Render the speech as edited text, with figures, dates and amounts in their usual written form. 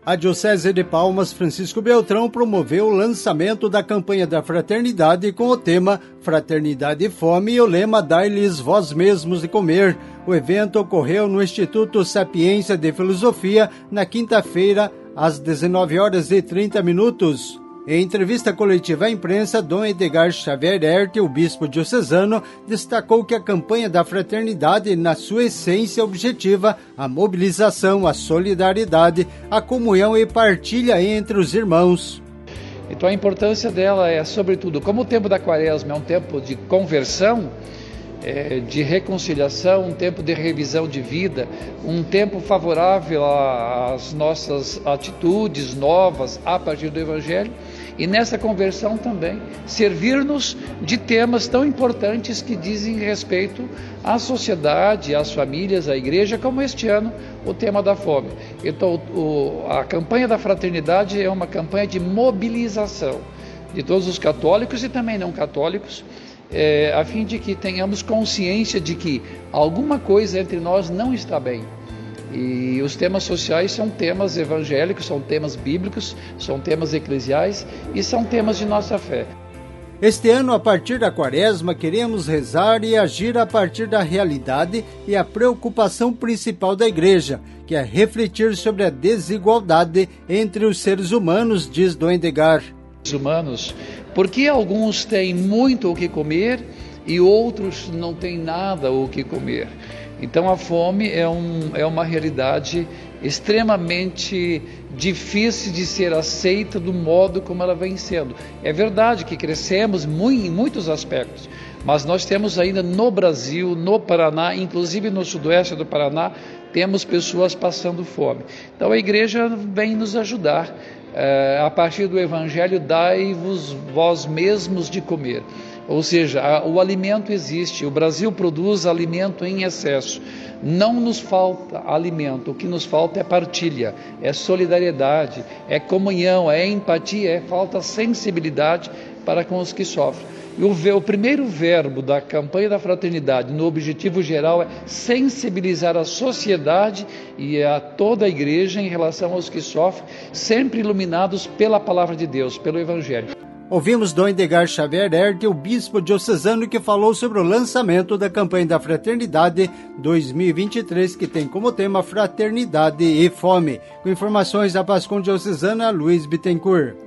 A Diocese de Palmas Francisco Beltrão promoveu o lançamento da campanha da Fraternidade com o tema Fraternidade e Fome e o lema Dai-lhes vós mesmos de comer. O evento ocorreu no Instituto Sapiência de Filosofia na quinta-feira, às 19h30. Em entrevista coletiva à imprensa, Dom Edgar Xavier Hertel, o bispo diocesano, destacou que a campanha da fraternidade, na sua essência objetiva, a mobilização, a solidariedade, a comunhão e partilha entre os irmãos. Então a importância dela é, sobretudo, como o tempo da Quaresma é um tempo de conversão, de reconciliação, um tempo de revisão de vida, um tempo favorável às nossas atitudes novas a partir do Evangelho, e nessa conversão também servir-nos de temas tão importantes que dizem respeito à sociedade, às famílias, à igreja, como este ano o tema da fome. Então a campanha da fraternidade é uma campanha de mobilização de todos os católicos e também não católicos, a fim de que tenhamos consciência de que alguma coisa entre nós não está bem. E os temas sociais são temas evangélicos, são temas bíblicos, são temas eclesiais e são temas de nossa fé. Este ano, a partir da Quaresma, queremos rezar e agir a partir da realidade e a preocupação principal da Igreja, que é refletir sobre a desigualdade entre os seres humanos, diz Dom Edgar. Humanos, porque alguns têm muito o que comer e outros não têm nada o que comer. Então a fome é uma realidade extremamente difícil de ser aceita do modo como ela vem sendo. É verdade que crescemos em muitos aspectos, mas nós temos ainda no Brasil, no Paraná, inclusive no sudoeste do Paraná, temos pessoas passando fome. Então a igreja vem nos ajudar. A partir do Evangelho, dai-vos vós mesmos de comer. Ou seja, o alimento existe, o Brasil produz alimento em excesso. Não nos falta alimento, o que nos falta é partilha, é solidariedade, é comunhão, é empatia, falta sensibilidade para com os que sofrem. E o primeiro verbo da campanha da fraternidade, no objetivo geral, é sensibilizar a sociedade e a toda a igreja em relação aos que sofrem, sempre iluminados pela palavra de Deus, pelo Evangelho. Ouvimos Dom Edgar Xavier Hertel, o bispo diocesano, que falou sobre o lançamento da campanha da Fraternidade 2023, que tem como tema Fraternidade e Fome. Com informações da Pascom Diocesana, Luiz Bittencourt.